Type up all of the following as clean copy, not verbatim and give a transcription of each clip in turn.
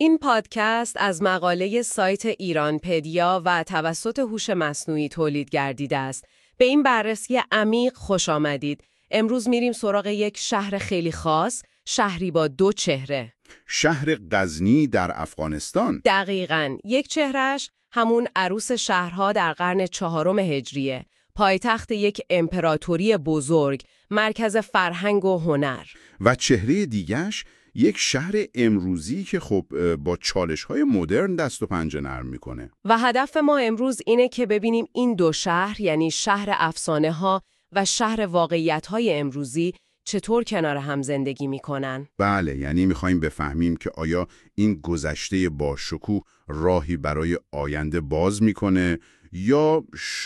این پادکست از مقاله سایت ایرانپدیا و توسط هوش مصنوعی تولید گردیده است. به این بررسی عمیق خوش آمدید. امروز میریم سراغ یک شهر خیلی خاص، شهری با دو چهره. شهر غزنی در افغانستان. دقیقاً. یک چهرهش همون عروس شهرها در قرن 4 هجریه. پایتخت یک امپراتوری بزرگ، مرکز فرهنگ و هنر. و چهره دیگش یک شهر امروزی که خب با چالش‌های مدرن دست و پنجه نرم میکنه. و هدف ما امروز اینه که ببینیم این دو شهر، یعنی شهر افسانه‌ها و شهر واقعیت‌های امروزی، چطور کنار هم زندگی میکنن. بله، یعنی میخوایم بفهمیم که آیا این گذشته با شکوه راهی برای آینده باز میکنه یا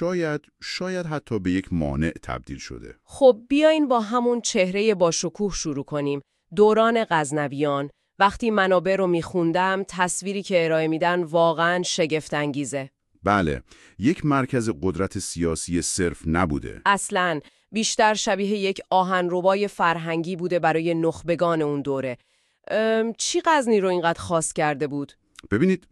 شاید حتی به یک مانع تبدیل شده. خب بیاین با همون چهره با شکوه شروع کنیم. دوران غزنویان. وقتی منابع رو میخوندم تصویری که ارائه میدن واقعاً شگفت‌انگیزه. بله، یک مرکز قدرت سیاسی صرف نبوده. اصلاً بیشتر شبیه یک آهنربای فرهنگی بوده برای نخبگان اون دوره. چی غزنی رو اینقدر خاص کرده بود؟ ببینید،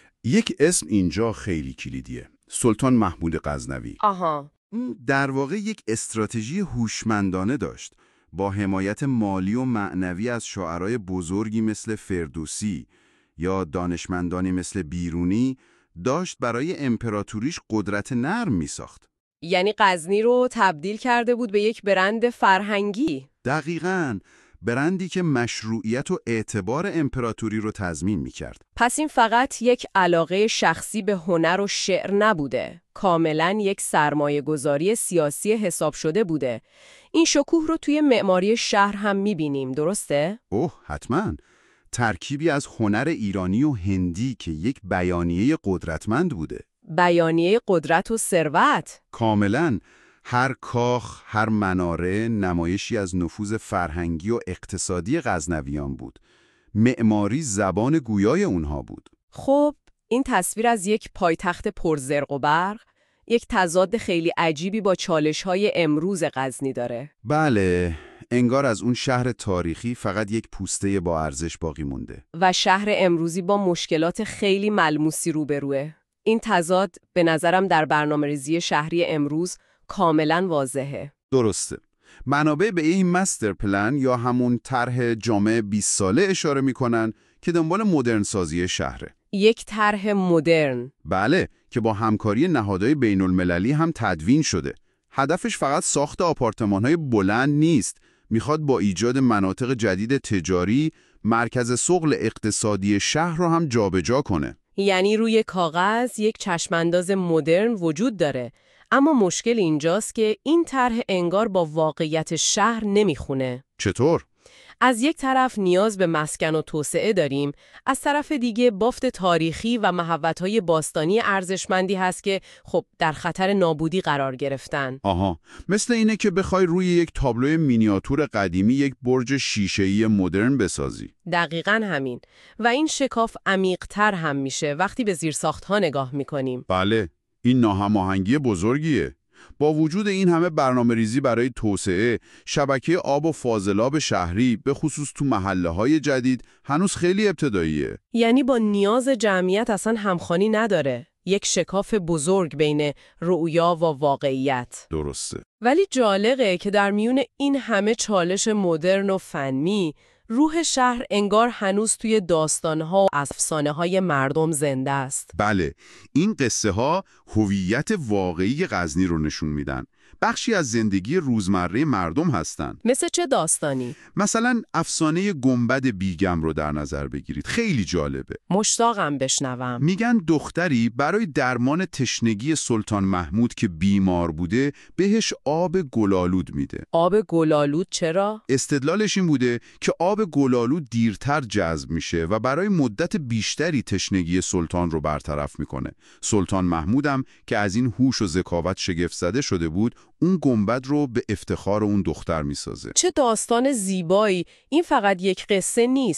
یک اسم اینجا خیلی کلیدیه. سلطان محمود غزنوی. آها. در واقع یک استراتژی هوشمندانه داشت. با حمایت مالی و معنوی از شاعرای بزرگی مثل فردوسی یا دانشمندانی مثل بیرونی داشت برای امپراتوریش قدرت نرم می ساخت. یعنی غزنی رو تبدیل کرده بود به یک برند فرهنگی. دقیقاً، برندی که مشروعیت و اعتبار امپراتوری رو تضمین می کرد. پس این فقط یک علاقه شخصی به هنر و شعر نبوده. کاملاً یک سرمایه‌گذاری سیاسی حساب شده بوده. این شکوه رو توی معماری شهر هم می‌بینیم، درسته؟ اوه، حتماً. ترکیبی از هنر ایرانی و هندی که یک بیانیه قدرتمند بوده. بیانیه قدرت و ثروت. کاملاً. هر کاخ، هر مناره نمایشی از نفوذ فرهنگی و اقتصادی غزنویان بود. معماری زبان گویای اونها بود. خب، این تصویر از یک پایتخت پرزرق و برق، یک تضاد خیلی عجیبی با چالش‌های امروز غزنی داره. بله، انگار از اون شهر تاریخی فقط یک پوسته با ارزش باقی مونده. و شهر امروزی با مشکلات خیلی ملموسی روبروه. این تضاد به نظرم در برنامه‌ریزی شهری امروز کاملا واضحه. درسته. منابع به این مستر پلن یا همون طرح جامع 20 ساله اشاره میکنن که دنبال مدرن سازی شهره. یک طرح مدرن. بله، که با همکاری نهادهای بین المللی هم تدوین شده. هدفش فقط ساخت آپارتمان‌های بلند نیست. میخواد با ایجاد مناطق جدید تجاری، مرکز ثقل اقتصادی شهر رو هم جابجا کنه. یعنی روی کاغذ یک چشمانداز مدرن وجود داره. اما مشکل اینجاست که این طرح انگار با واقعیت شهر نمیخونه. چطور؟ از یک طرف نیاز به مسکن و توسعه داریم، از طرف دیگه بافت تاریخی و محوطه‌های باستانی ارزشمندی هست که خب در خطر نابودی قرار گرفتن. آها، مثل اینه که بخوای روی یک تابلوی مینیاتور قدیمی یک برج شیشه‌ای مدرن بسازی. دقیقاً همین. و این شکاف عمیق‌تر هم میشه وقتی به زیرساخت‌ها نگاه می‌کنیم. بله، این ناهماهنگی بزرگیه. با وجود این همه برنامه‌ریزی برای توسعه، شبکه آب و فاضلاب شهری به خصوص تو محله‌های جدید هنوز خیلی ابتداییه. یعنی با نیاز جمعیت اصلا همخوانی نداره. یک شکاف بزرگ بین رؤیا و واقعیت. درسته. ولی جالبه که در میون این همه چالش مدرن و فنی، روح شهر انگار هنوز توی داستان‌ها و افسانه‌های مردم زنده است. بله، این قصه ها هویت واقعی غزنی رو نشون میدن. بخشی از زندگی روزمره مردم هستن. مثل چه داستانی؟ مثلا افسانه گنبد بیگم رو در نظر بگیرید. خیلی جالبه. مشتاقم بشنوم. میگن دختری برای درمان تشنگی سلطان محمود که بیمار بوده بهش آب گلالود میده. آب گلالود چرا؟ استدلالش این بوده که آب گلالود دیرتر جذب میشه و برای مدت بیشتری تشنگی سلطان رو برطرف میکنه. سلطان محمودم که از این هوش و ذکاوت شگفت زده شده بود، اون گنبد رو به افتخار اون دختر میسازه. چه داستان زیبایی! این فقط یک قصه نیست.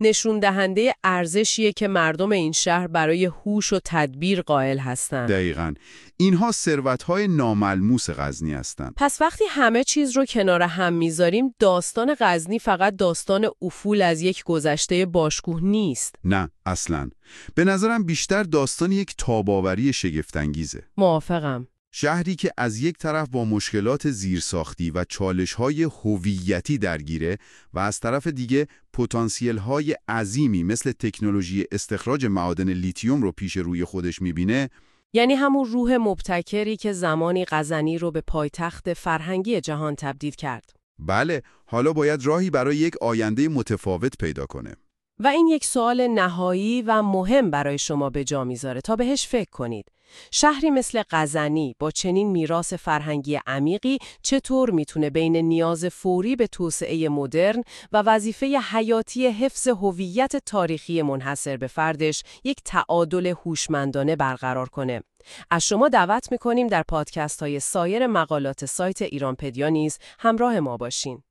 نشون دهنده ارزشیه که مردم این شهر برای هوش و تدبیر قائل هستن. دقیقاً. اینها ثروت‌های ناملموس غزنی هستند. پس وقتی همه چیز رو کنار هم میذاریم، داستان غزنی فقط داستان افول از یک گذشته باشکوه نیست. نه، اصلاً. به نظرم بیشتر داستان یک تاب‌آوری شگفت‌انگیزه. موافقم. شهری که از یک طرف با مشکلات زیرساختی و چالش‌های هویتی درگیره و از طرف دیگه پتانسیل‌های عظیمی مثل تکنولوژی استخراج معادن لیتیوم رو پیش روی خودش می‌بینه. یعنی همون روح مبتکری که زمانی غزنی رو به پایتخت فرهنگی جهان تبدیل کرد. بله، حالا باید راهی برای یک آینده متفاوت پیدا کنه. و این یک سوال نهایی و مهم برای شما به جا میذاره تا بهش فکر کنید. شهری مثل غزنی با چنین میراث فرهنگی عمیقی چطور میتونه بین نیاز فوری به توسعه مدرن و وظیفه حیاتی حفظ هویت تاریخی منحصر به فردش یک تعادل هوشمندانه برقرار کنه؟ از شما دعوت میکنیم در پادکست های سایر مقالات سایت ایرانپدیا نیز همراه ما باشین.